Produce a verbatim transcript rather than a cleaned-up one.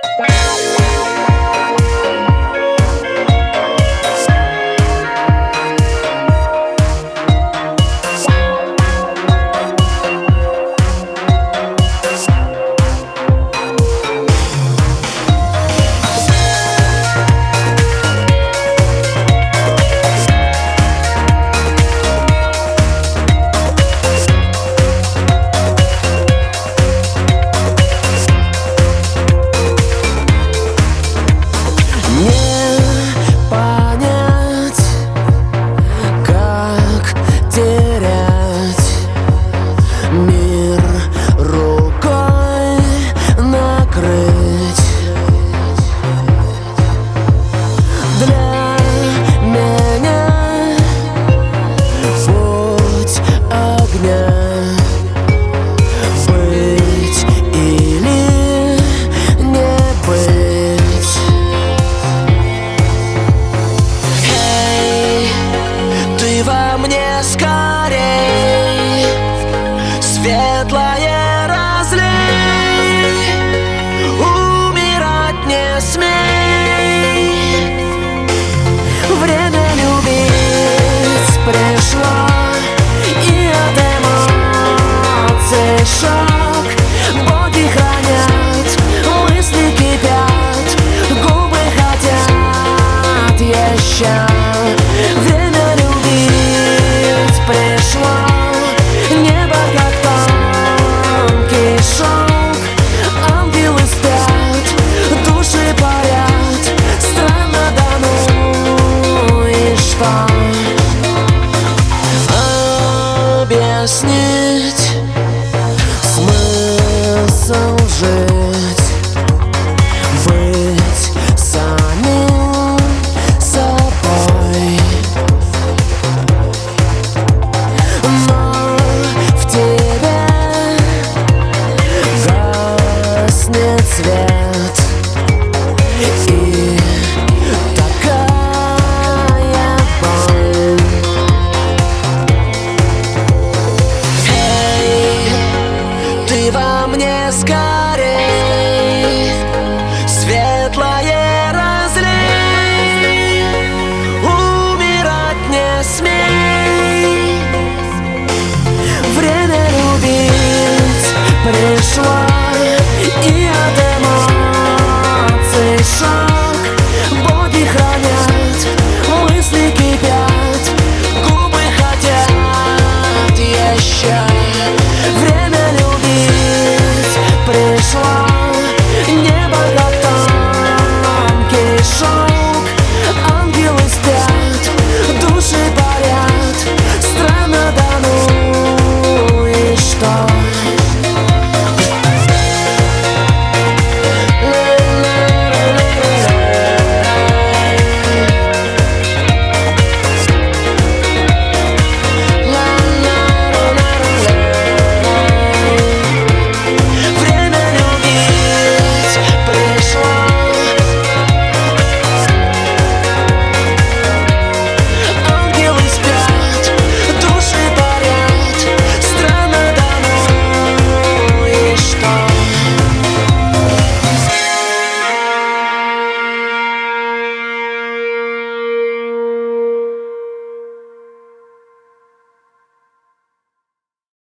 Светлое разлей, умирать не смей. Время любить пришло, и от эмоций шок. Боги хранят, мысли кипят, губы хотят еще. Время любить пришло, небо как тонкий шелк. Ангелы спят, души парят, странно, да ну и что? Объяснить смысл жить, быть самим собой. Но в тебе гаснет свет.